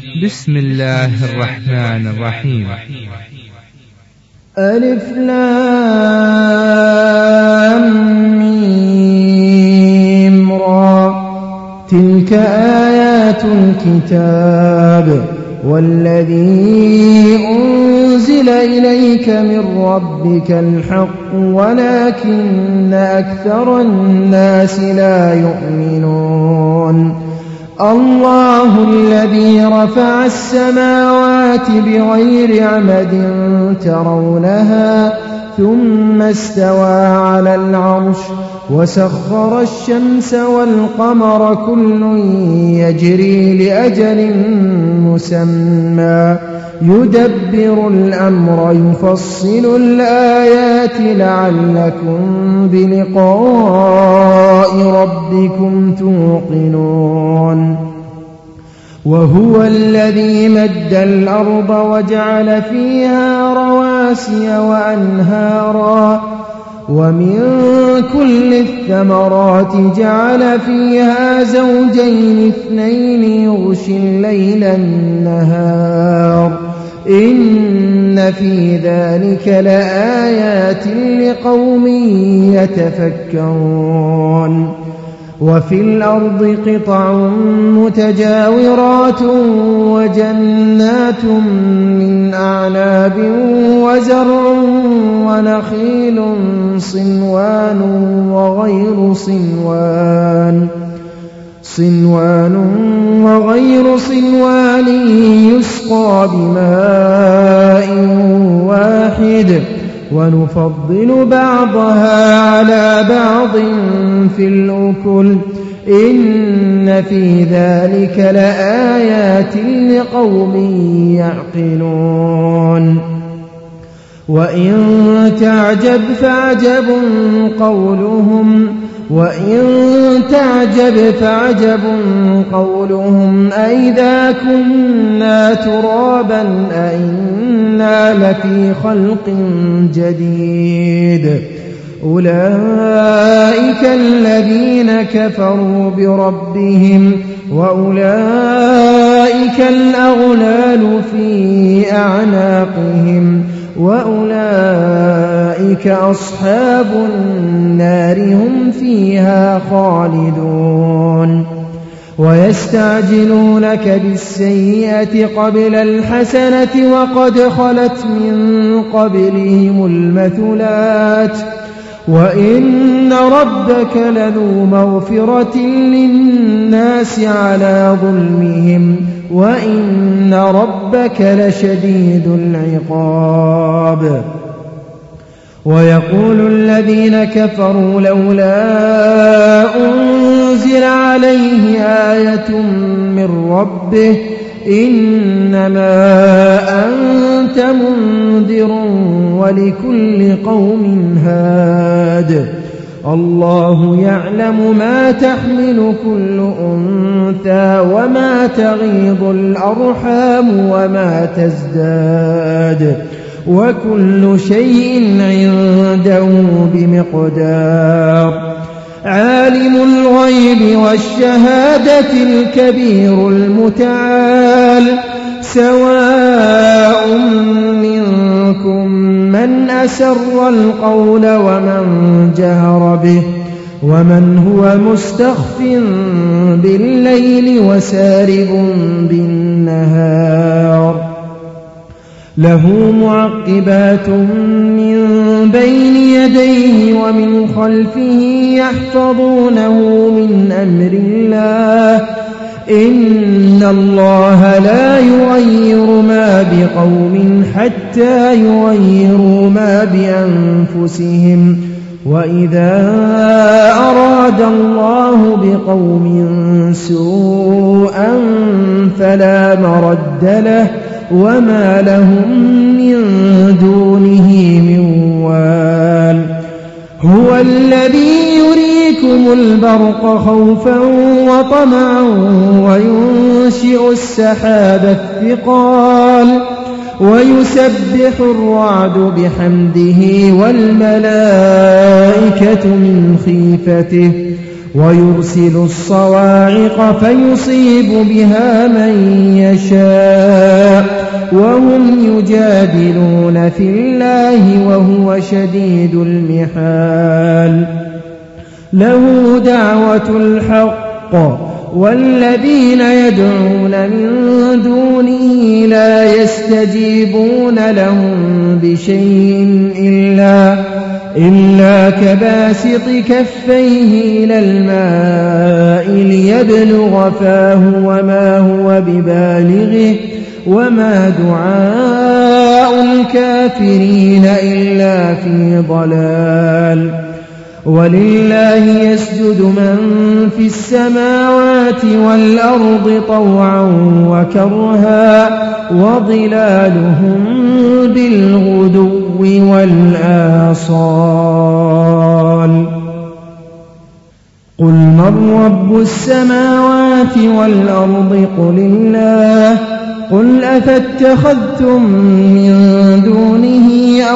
بسم الله الرحمن الرحيم. ألف لام ميم را، تلك آيات الكتاب والذي أنزل إليك من ربك الحق ولكن أكثر الناس لا يؤمنون. الله الذي رفع السماوات بغير عمد ترونها ثم استوى على العرش وسخر الشمس والقمر كل يجري لأجل مسمى يدبر الأمر يفصل الآيات لعلكم بلقاء ربكم توقنون. وهو الذي مد الأرض وجعل فيها رواسي وأنهارا ومن كل الثمرات جعل فيها زوجين اثنين يغشي الليل النهار إن في ذلك لآيات لقوم يتفكرون. وفي الأرض قطع متجاورات وجنات من أعناب وزرع ونخيل صنوان وغير صنوان يسقى بماء واحد ونفضل بعضها على بعض في الأكل إن في ذلك لآيات لقوم يعقلون. وإن تعجب فعجب قولهم أئذا كنا ترابا أئنا لفي خلق جديد أولئك الذين كفروا بربهم وأولئك الأغلال في أعناقهم وأولئك أصحاب النار هم فيها خالدون. ويستعجلونك بالسيئة قبل الحسنة وقد خلت من قبلهم المثلات وإن ربك لذو مغفرة للناس على ظلمهم وإن ربك لشديد العقاب. ويقول الذين كفروا لولا أنزل عليه آية من ربه إنما أنت منذر ولكل قوم هاد الله يعلم ما تحمل كل أنثى وما تغيض الأرحام وما تزداد وكل شيء عنده بمقدار. عالم الغيب والشهادة الكبير المتعال سواء منكم من أسر القول ومن جهر به ومن هو مستخف بالليل وسارب بالنهار له معقبات من بين يديه ومن خلفه يحفظونه من أمر الله إن الله لا يغير ما بقوم حتى يغيروا ما بأنفسهم وإذا أراد الله بقوم سوءا فلا مرد له وما لهم من دونه من وال. هو الذي يريكم البرق خوفا وطمعا وينشئ السحاب الثقال ويسبح الرعد بحمده والملائكة من خيفته ويرسل الصواعق فيصيب بها من يشاء وهم يجادلون في الله وهو شديد المحال له دعوة الحق والذين يدعون من دونه لا يستجيبون لهم بشيء إلا كباسط كفيه إلى الماء ليبلغ فاه وما هو ببالغه وما دعاء الكافرين إلا في ضلال ولله يسجد من في السماوات والأرض طوعا وكرها وظلالهم بالغدو والآصال قل من رب السماوات والأرض قل الله قل أفاتخذتم من دونه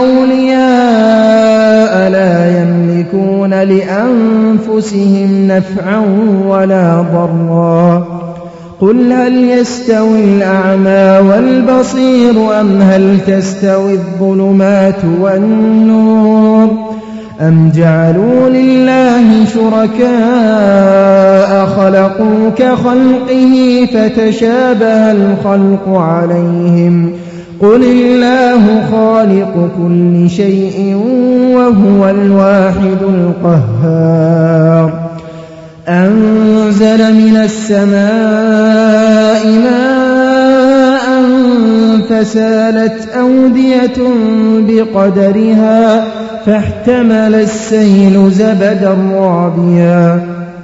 أولياء لا يملكون لأنفسهم نفعا ولا ضرا قل هل يستوي الأعمى والبصير أم هل تستوي الظلمات والنور أم جعلوا لله شركاء خلقوا كخلقه فتشابه الخلق عليهم قل الله خالق كل شيء وهو الواحد القهار أنزل من السماء ماء فسالت أودية بقدرها فاحتمل السيل زبدا رابيا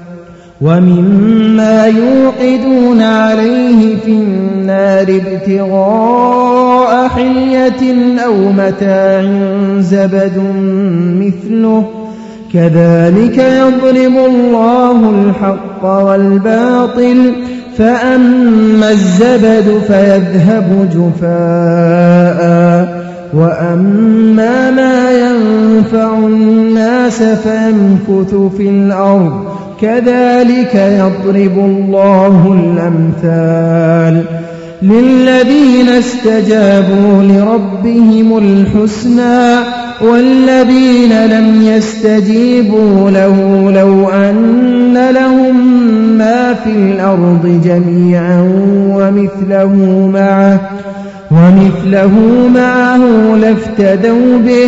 ومما يوقدون عليه في النار ابتغاء حلية أو متاع زبد مثله كذلك يضرب الله الحق والباطل فأما الزبد فيذهب جفاء وأما ما ينفع الناس فيمكث في الأرض كذلك يضرب الله الأمثال للذين استجابوا لربهم الحسنى والذين لم يستجيبوا له لو أن لهم ما في الأرض جميعا ومثله معه لافتدوا به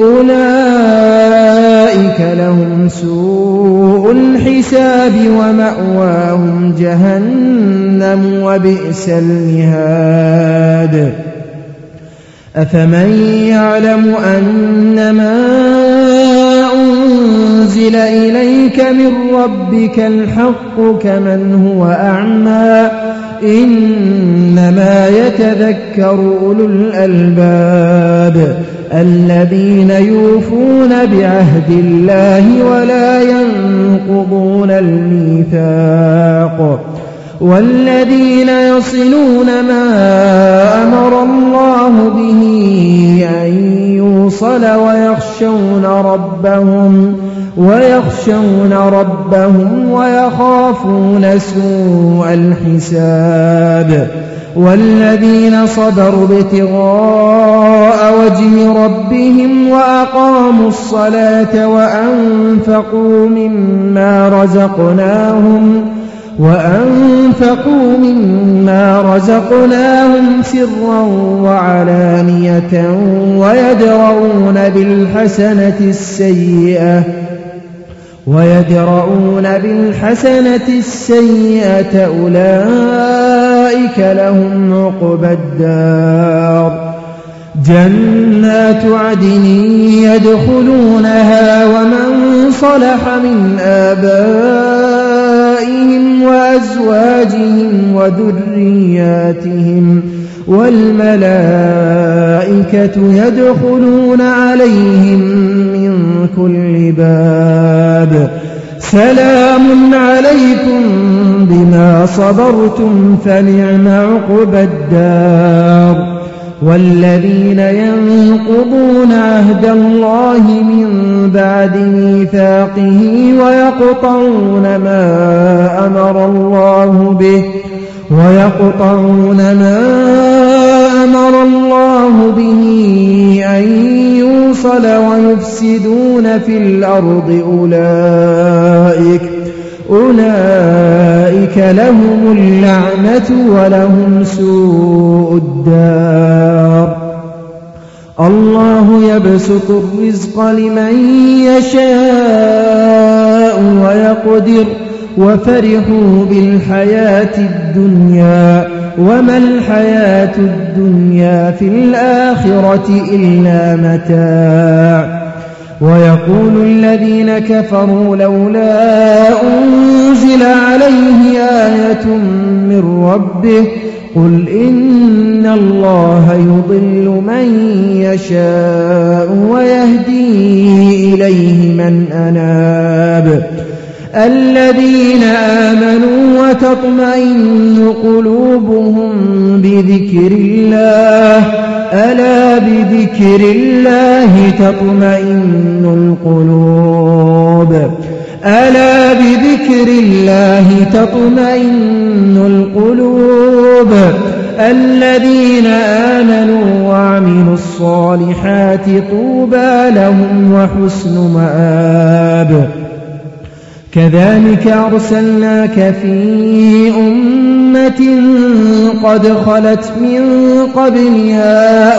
أولئك لهم سوء الحساب ومأواهم جهنم وبئس المهاد أفمن يعلم أنما أنزل إليك من ربك الحق كمن هو أعمى إنما يتذكر أولو الألباب الذين يوفون بعهد الله ولا ينقضون الميثاق والذين يصلون ما أمر الله به أن يوصل ويخشون ربهم ويخافون سوء الحساب والذين صبروا ابتغاء وجه ربهم وأقاموا الصلاة وأنفقوا مما رزقناهم سرا وعلانية ويدرؤون بالحسنة السيئة أولئك لهم عقبى الدار جنات عدن يدخلونها ومن صلح من آبائهم وأزواجهم وذرياتهم والملائكة يدخلون عليهم من كل باب سلام عليكم بما صبرتم فنعم عقبى الدار والذين ينقضون عهد الله من بعد ميثاقه ويقطعون ما أمر الله به أن يوصل ويفسدون في الأرض أولئك لهم اللعنة ولهم سوء الدار. الله يبسط الرزق لمن يشاء ويقدر وفرحوا بالحياة الدنيا وما الحياة الدنيا في الآخرة إلا متاع. ويقول الذين كفروا لولا أنزل عليه آية من ربه قل إن الله يضل من يشاء ويهدي إليه من أناب. الذين آمنوا وتطمئن قلوبهم بذكر الله ألا بذكر الله تطمئن القلوب. الذين آمنوا وعملوا الصالحات طوبى لهم وحسن مآب. كذلك أرسلناك في أمة قد خلت من قبلها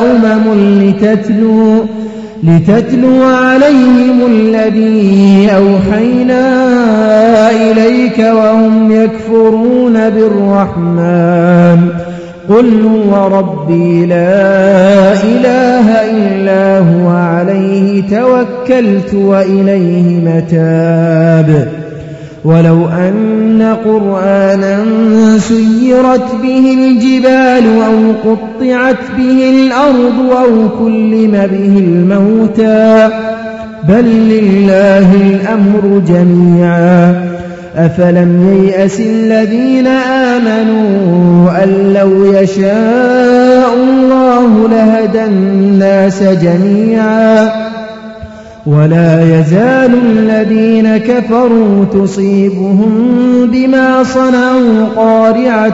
لتتلو عليهم الذي أوحينا إليك وهم يكفرون بالرحمن قل هو ربي لا إله إلا هو عليه توكلت وإليه متاب. ولو أن قرآنا سيرت به الجبال أو قطعت به الأرض أو كلم به الموتى بل لله الأمر جميعا. أفلم ييأس الذين آمنوا أن لو يشاء الله لهدى الناس جميعا. ولا يزال الذين كفروا تصيبهم بما صنعوا قارعة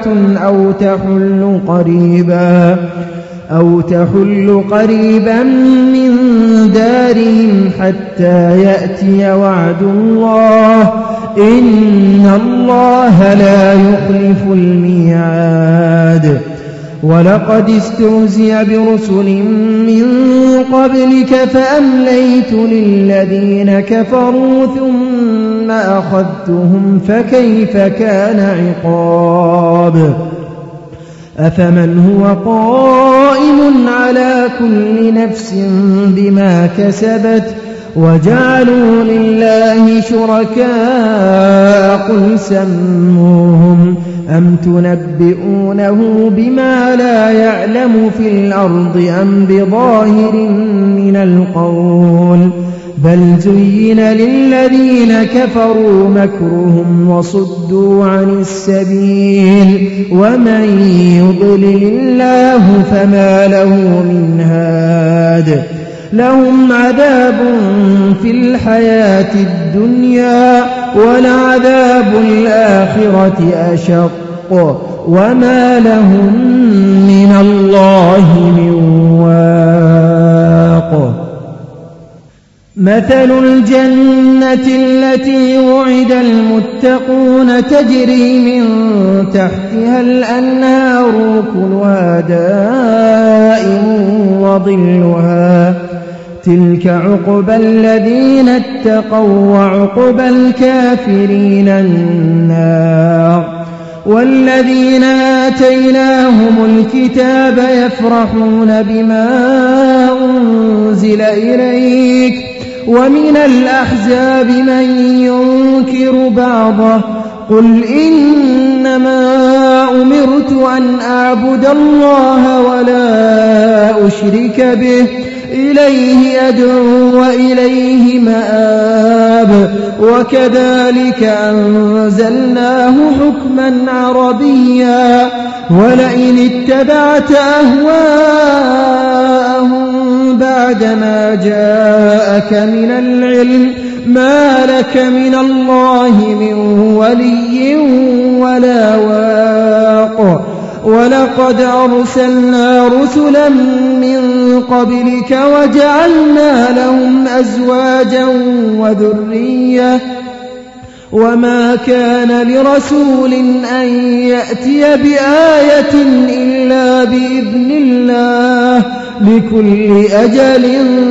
أو تحل قريبا من دارهم حتى يأتي وعد الله إن الله لا يخلف الميعاد. ولقد استهزئ برسل من قبلك فأمليت للذين كفروا ثم أخذتهم فكيف كان عقاب. أفمن هو قائم على كل نفس بما كسبت وجعلوا لله شركاء قل سموهم أم تنبئونه بما لا يعلم في الأرض أم بظاهر من القول بل زين للذين كفروا مكرهم وصدوا عن السبيل ومن يضلل الله فما له من هاد. لهم عذاب في الحياة الدنيا ولعذاب الآخرة أشق وما لهم من الله من واق. مثل الجنة التي وعد المتقون تجري من تحتها الأنهار كلها دائم وظلها تلك عقبى الذين اتقوا وعقبى الكافرين النار. والذين آتيناهم الكتاب يفرحون بما أنزل إليك ومن الأحزاب من ينكر بعضه قل إنما أمرت أن أعبد الله ولا أشرك به إليه أدعو وإليه مآب وكذلك أنزلناه حكما عربيا ولئن اتبعت أهواءهم بعدما جاءك من العلم ما لك من الله من ولي ولا واق ولقد أرسلنا رسلا من قبلك وجعلنا لهم أزواجا وذرية وما كان لرسول أن يأتي بآية إلا بإذن الله لكل أجل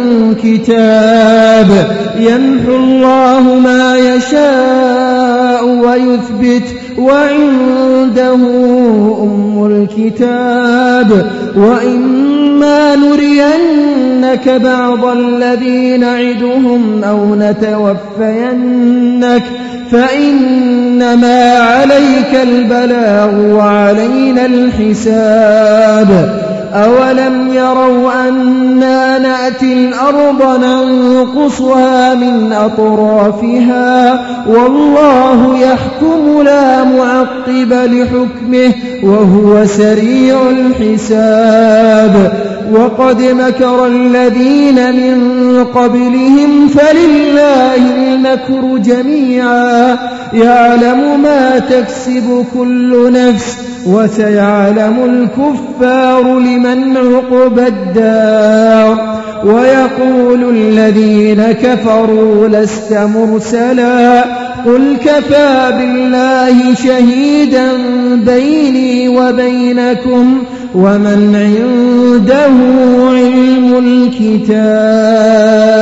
كتاب يمحو الله ما يشاء ويثبت وعنده أم الكتاب وإما نرينك بعض الذي نعدهم أو نتوفينك فإنما عليك البلاغ وعلينا الحساب أولم يروا أنا نأتي الأرض ننقصها من أطرافها والله يحكم لا معقب لحكمه وهو سريع الحساب وقد مكر الذين من قبلهم فلله المكر جميعا يعلم ما تكسب كل نفس وسيعلم الكفار لمن عقبى الدار ويقول الذين كفروا لست مرسلا قل كفى بالله شهيدا بيني وبينكم ومن عنده علم الكتاب